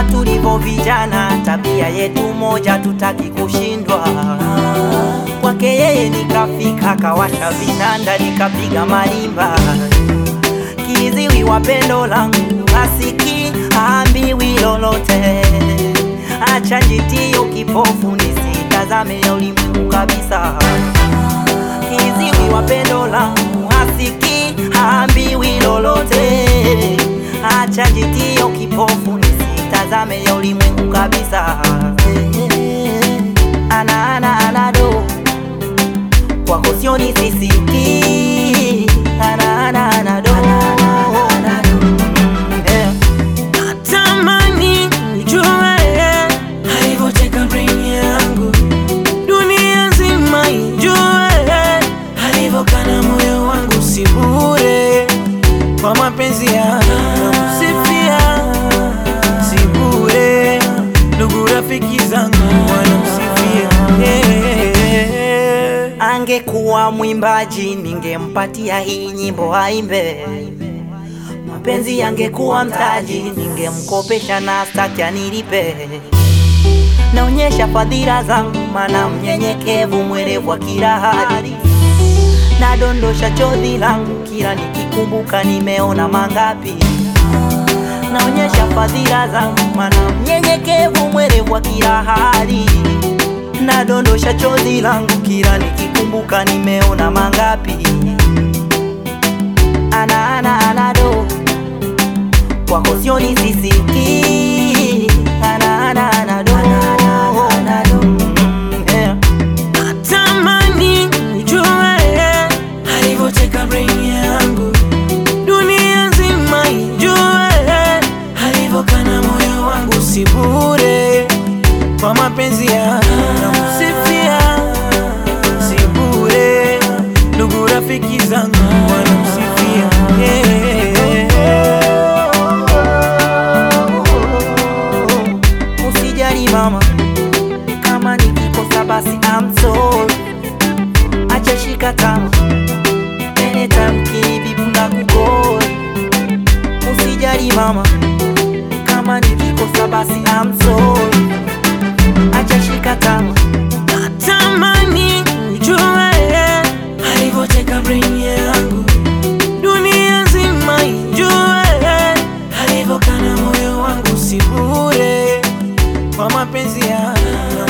tulivyo vijana, tabia yetu moja, tutaki kushindwa. Kwake yeye nikafika, kawasha vinanda, nikapiga marimba. Kiziwi wa pendo langu, asiki haambiwi lolote. Acha jitio kipofu, nisitazame ya ulimwengu kabisa. Kiziwi wa pendo langu, asiki haambiwi lolote. Acha jitio kipofu, nisitazame ya ulimwengu kabisa. Ana do kwako sioni sisiki. Ana do natamani ujue alivyoteka brain yangu, dunia nzima ijue alivyokana moyo wangu. Si bure kwa mapenzi yangu nakusifia, si bure ndugu rafiki zangu wanamsifia. Angekuwa mwimbaji ningempatia hii nyimbo aimbe. Mapenzi yangekuwa mtaji ningemkopesha na staki anilipe. Naonyesha fadhila zangu maana mnyenyekevu, mwerevu wa kila hali. Nadondosha chozi langu kila nikikumbuka nimeona mangapi. Naonyesha fadhila zangu maana mnyenyekevu, mwerevu wa kila hali. Nadondosha chozi langu kila nikikumbuka nimeona mangapi. Ana do kwako sioni sisiki. Ana do natamani ujue alivyoteka brain yangu, dunia nzima ijue alivyokana moyo wangu. Si bure kwa mapenzi yangu nakusifia, si bure ndugu rafiki zangu wanamsifia. Usijali mama, kama nikikosa basi I'm sorry. Acha shika tama, anytime kinibibu na kugori. Usijali mama, kama nikikosa basi I'm sorry. Acha shika tama. Natamani ujue alivyoteka brain yangu, dunia nzima ijue alivyokana moyo wangu. Si bure kwa mapenzi yangu